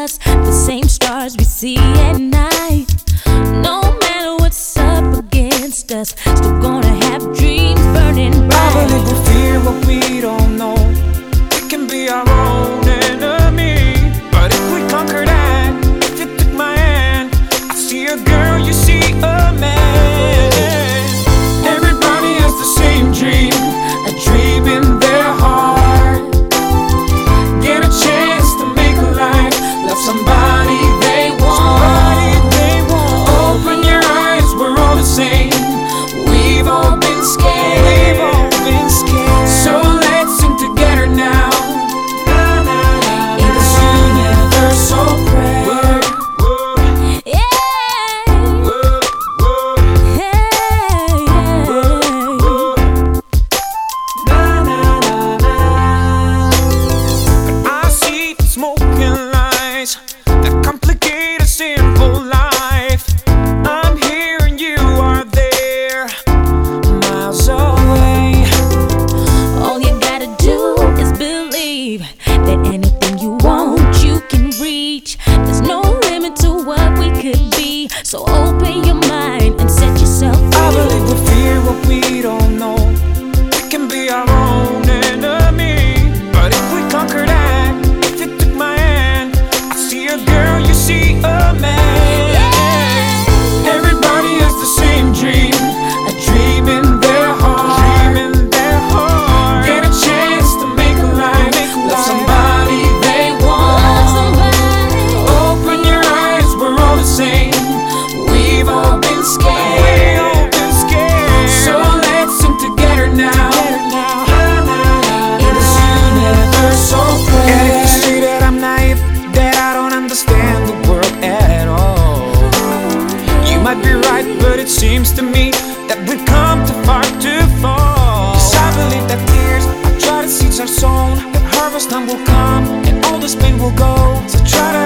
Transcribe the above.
us, the same stars we see at night. No matter what's up against us, still gonna have dreams burning bright. I believe we fear what we don't know. We can be our own enemy, but if we conquer that, if you took my hand, I see a girl, you see a man. Everybody has the same dream, a dream in their heart. Get a chance to make a life, love somebody they want. Open your eyes, we're all the same. We've all been scared. So let's sing together now. In this universal prayer. I see smoking lies that complicate a simple life. I'm here and you are there, miles away. All you gotta do is believe that anything you want, you can reach. There's no limit to what we could be, so open your mind and set yourself free. I believe we fear what we don't know. We can be our own enemy, but if we conquer that, if you took my hand, I see a girl, you see a man. Everybody has the same dream, a dream in their heart. Get a chance to make a life, love somebody they want. Open your eyes, we're all the same. We've all been scared. So let's sing together now. In this universal prayer. And if you say that I'm naive, that I don't understand the world at all, you might be right, but it seems to me that we've come too far to fall. 'Cause I believe that tears are dry, the seeds are sown, that harvest time will come and all this pain will go. So try to